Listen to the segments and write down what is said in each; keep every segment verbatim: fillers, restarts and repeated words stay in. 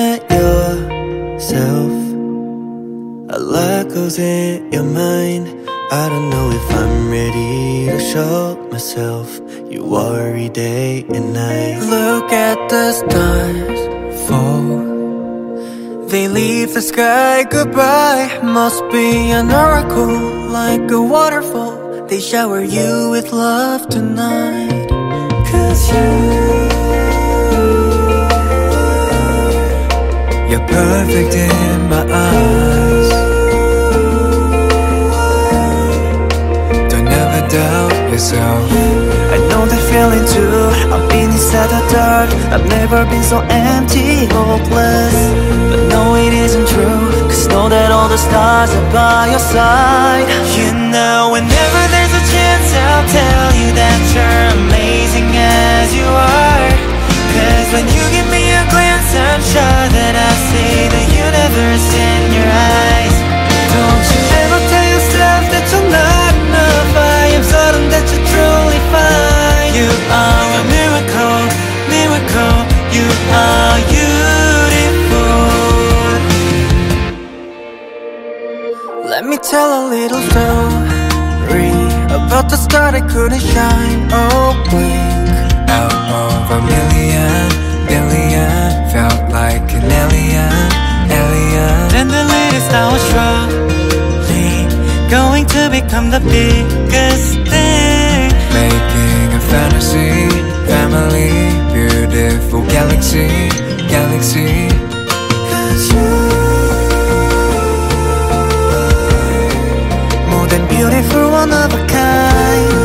at yourself. A lot goes in your mind. I don't know if I'm ready to show myself. You worry day and night. Look at the stars fall. They leave the sky goodbye. Must be an oracle, like a waterfall. They shower you with love tonight. Cause you, you're perfect in my eyes. Don't ever doubt yourself. I know that feeling too. I've been inside the dark. I've never been so empty, hopeless. But no, it isn't true. Cause know that all the stars are by your side. You know, whenever there's a chance, I'll tell you that you're amazing as you are. Cause when you give me a glance, I'm sure that I see the universe in your eyes. Don't you ever tell yourself that you're not enough. I am certain that you're truly fine. You are a miracle, miracle. You are beautiful. Let me tell a little story about the star that couldn't shine. Oh, blink. Out of a million, billion, felt like an alien, alien. Then the latest I was surely going to become the biggest thing. Making a fantasy, family, beautiful galaxy, galaxy. Cause you, more than beautiful, one of a kind.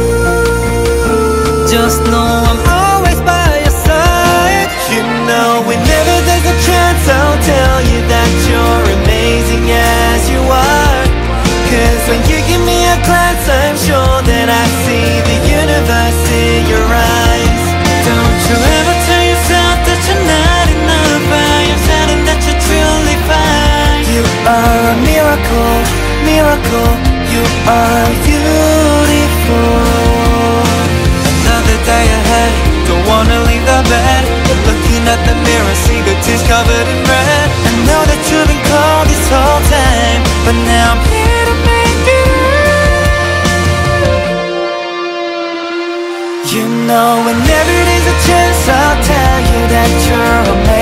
Just know I'm always by your side. You know, whenever there's a chance, I'll tell you that you're amazing as you are. Cause when you give me a glance, I'm sure that I see the universe in your eyes. Don't you ever tell yourself that you're not enough. I am certain that you're truly fine. You are a miracle, miracle. You are beautiful. Another day ahead, don't wanna leave the bed. Looking at the mirror, see the tears covered in red. I know that you've been cold this whole time, but now I'm here to make it right. You know, whenever there's a chance, I'll tell you that you're amazing.